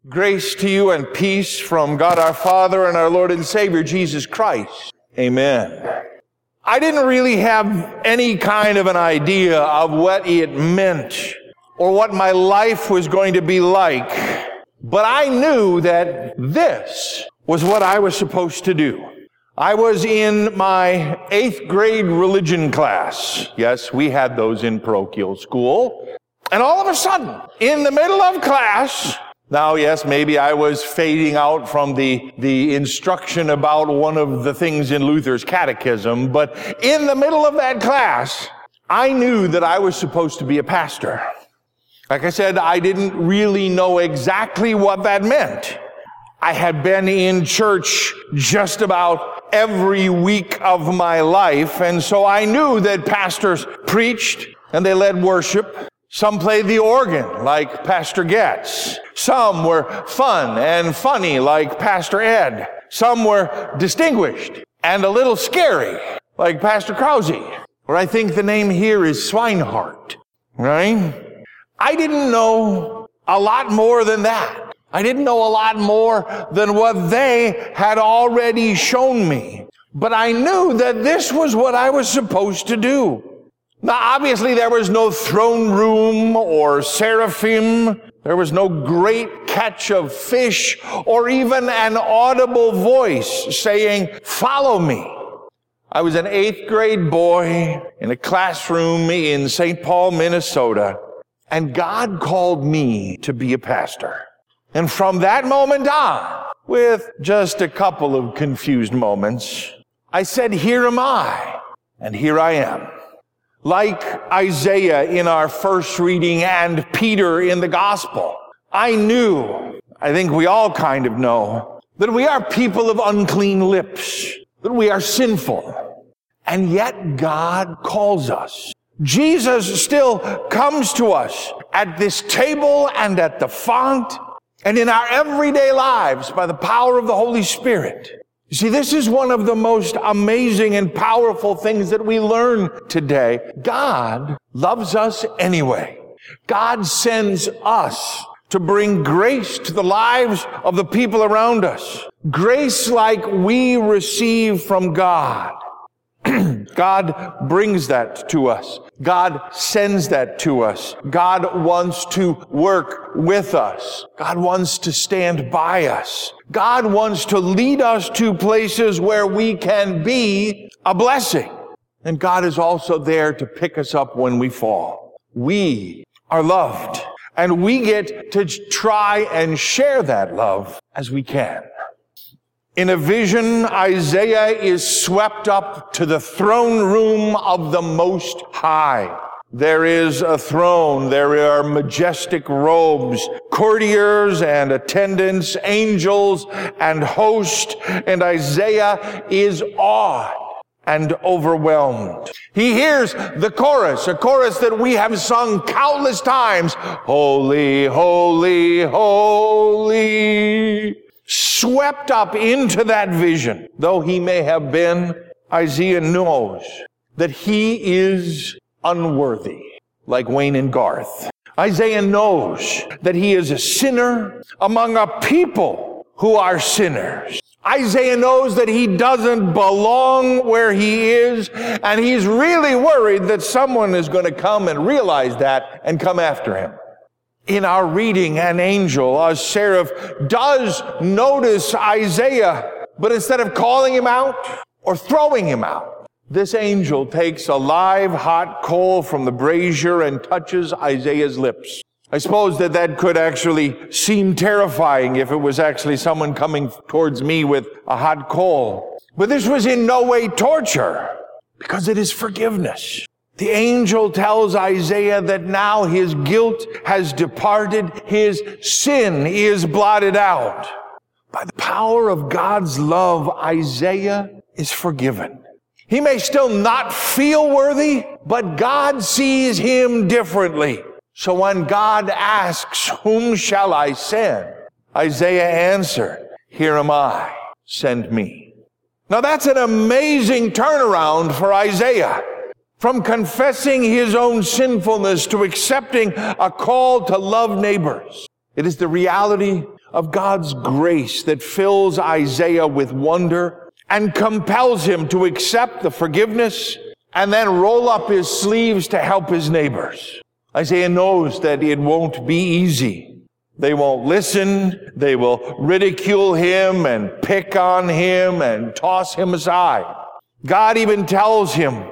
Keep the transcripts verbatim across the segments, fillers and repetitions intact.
Grace to you and peace from God our Father and our Lord and Savior, Jesus Christ. Amen. I didn't really have any kind of an idea of what it meant or what my life was going to be like, but I knew that this was what I was supposed to do. I was in my eighth grade religion class. Yes, we had those in parochial school. And all of a sudden, in the middle of class, now, yes, maybe I was fading out from the, the instruction about one of the things in Luther's catechism, but in the middle of that class, I knew that I was supposed to be a pastor. Like I said, I didn't really know exactly what that meant. I had been in church just about every week of my life, and so I knew that pastors preached and they led worship. Some played the organ, like Pastor Getz. Some were fun and funny, like Pastor Ed. Some were distinguished and a little scary, like Pastor Krause. Or I think the name here is Swinehart, right? I didn't know a lot more than that. I didn't know a lot more than what they had already shown me. But I knew that this was what I was supposed to do. Now, obviously, there was no throne room or seraphim. There was no great catch of fish or even an audible voice saying, "Follow me." I was an eighth grade boy in a classroom in Saint Paul, Minnesota, and God called me to be a pastor. And from that moment on, with just a couple of confused moments, I said, "Here am I," and here I am. Like Isaiah in our first reading and Peter in the gospel, I knew, I think we all kind of know, that we are people of unclean lips, that we are sinful, and yet God calls us. Jesus still comes to us at this table and at the font and in our everyday lives by the power of the Holy Spirit. You see, this is one of the most amazing and powerful things that we learn today. God loves us anyway. God sends us to bring grace to the lives of the people around us. Grace like we receive from God. God brings that to us. God sends that to us. God wants to work with us. God wants to stand by us. God wants to lead us to places where we can be a blessing. And God is also there to pick us up when we fall. We are loved, and we get to try and share that love as we can. In a vision, Isaiah is swept up to the throne room of the Most High. There is a throne. There are majestic robes, courtiers and attendants, angels and host, and Isaiah is awed and overwhelmed. He hears the chorus, a chorus that we have sung countless times. Holy, holy, holy. Swept up into that vision, though he may have been, Isaiah knows that he is unworthy, like Wayne and Garth. Isaiah knows that he is a sinner among a people who are sinners. Isaiah knows that he doesn't belong where he is, and he's really worried that someone is going to come and realize that and come after him. In our reading, an angel, a seraph, does notice Isaiah, but instead of calling him out or throwing him out, this angel takes a live hot coal from the brazier and touches Isaiah's lips. I suppose that that could actually seem terrifying if it was actually someone coming towards me with a hot coal. But this was in no way torture, because it is forgiveness. The angel tells Isaiah that now his guilt has departed, his sin is blotted out. By the power of God's love, Isaiah is forgiven. He may still not feel worthy, but God sees him differently. So when God asks, "Whom shall I send?" Isaiah answered, "Here am I, send me." Now that's an amazing turnaround for Isaiah. From confessing his own sinfulness to accepting a call to love neighbors. It is the reality of God's grace that fills Isaiah with wonder and compels him to accept the forgiveness and then roll up his sleeves to help his neighbors. Isaiah knows that it won't be easy. They won't listen. They will ridicule him and pick on him and toss him aside. God even tells him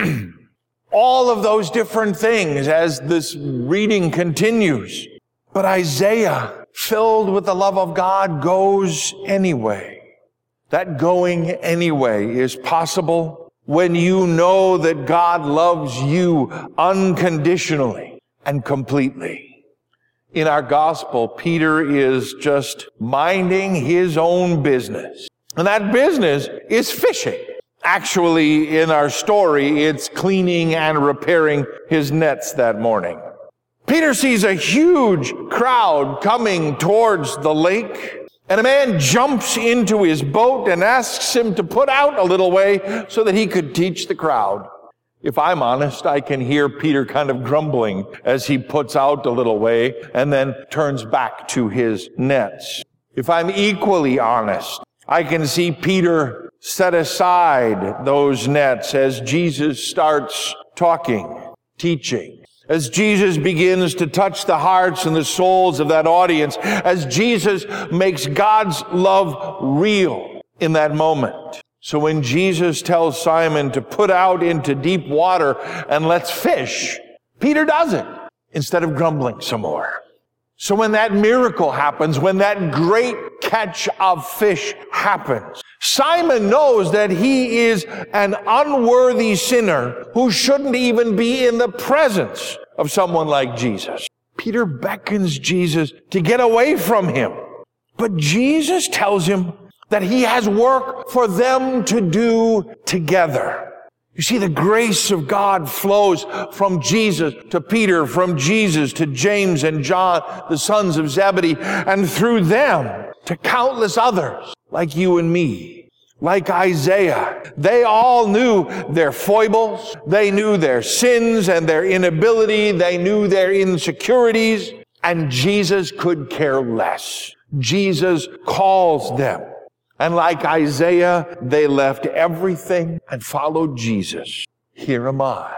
all of those different things as this reading continues. But Isaiah, filled with the love of God, goes anyway. That going anyway is possible when you know that God loves you unconditionally and completely. In our gospel, Peter is just minding his own business. And that business is fishing. Actually, in our story, it's cleaning and repairing his nets that morning. Peter sees a huge crowd coming towards the lake, and a man jumps into his boat and asks him to put out a little way so that he could teach the crowd. If I'm honest, I can hear Peter kind of grumbling as he puts out a little way and then turns back to his nets. If I'm equally honest, I can see Peter set aside those nets as Jesus starts talking, teaching. As Jesus begins to touch the hearts and the souls of that audience, as Jesus makes God's love real in that moment. So when Jesus tells Simon to put out into deep water and let's fish, Peter does it instead of grumbling some more. So when that miracle happens, when that great catch of fish happens, Simon knows that he is an unworthy sinner who shouldn't even be in the presence of someone like Jesus. Peter beckons Jesus to get away from him. But Jesus tells him that he has work for them to do together. You see, the grace of God flows from Jesus to Peter, from Jesus to James and John, the sons of Zebedee, and through them to countless others like you and me, like Isaiah. They all knew their foibles. They knew their sins and their inability. They knew their insecurities, and Jesus could care less. Jesus calls them. And like Isaiah, they left everything and followed Jesus. Here am I.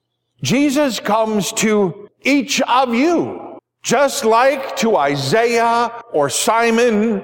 Jesus comes to each of you, just like to Isaiah or Simon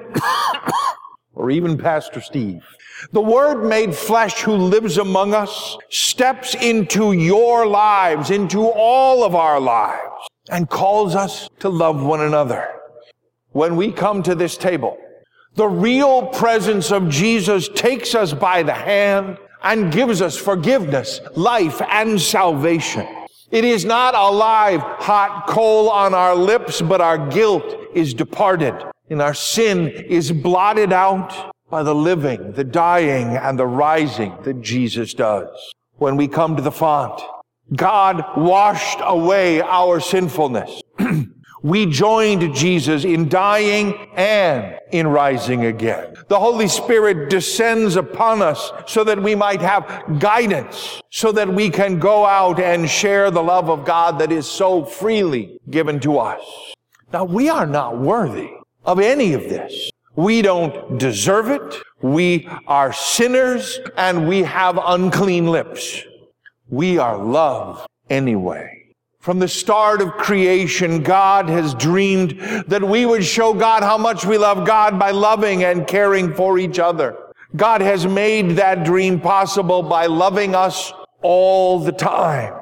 or even Pastor Steve. The Word made flesh who lives among us steps into your lives, into all of our lives, and calls us to love one another. When we come to this table, the real presence of Jesus takes us by the hand and gives us forgiveness, life, and salvation. It is not a live, hot coal on our lips, but our guilt is departed and our sin is blotted out by the living, the dying, and the rising that Jesus does. When we come to the font, God washed away our sinfulness. We joined Jesus in dying and in rising again. The Holy Spirit descends upon us so that we might have guidance, so that we can go out and share the love of God that is so freely given to us. Now, we are not worthy of any of this. We don't deserve it. We are sinners and we have unclean lips. We are loved anyway. From the start of creation, God has dreamed that we would show God how much we love God by loving and caring for each other. God has made that dream possible by loving us all the time.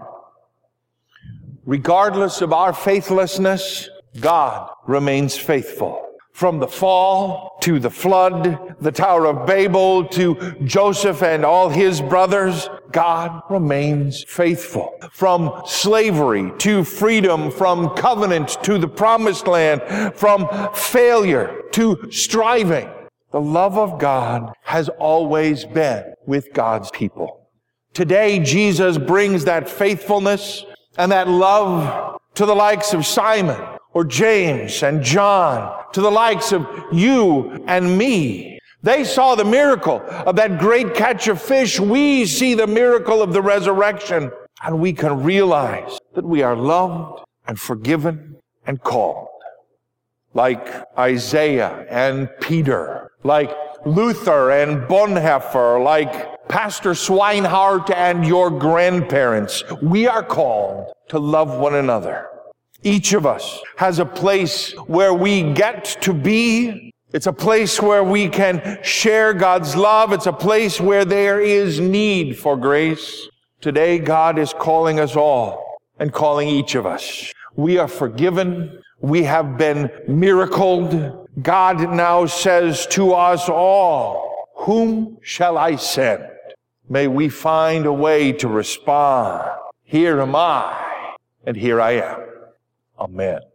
Regardless of our faithlessness, God remains faithful. From the fall to the flood, the Tower of Babel to Joseph and all his brothers, God remains faithful. From slavery to freedom, from covenant to the promised land, from failure to striving, the love of God has always been with God's people. Today, Jesus brings that faithfulness and that love to the likes of Simon or James and John, to the likes of you and me. They saw the miracle of that great catch of fish. We see the miracle of the resurrection, and we can realize that we are loved and forgiven and called. like Isaiah and Peter, like Luther and Bonhoeffer, like Pastor Swinehart and your grandparents. We are called to love one another. Each of us has a place where we get to be. It's a place where we can share God's love. It's a place where there is need for grace. Today, God is calling us all and calling each of us. We are forgiven. We have been miracled. God now says to us all, whom shall I send? May we find a way to respond. Here am I, and here I am. Amen.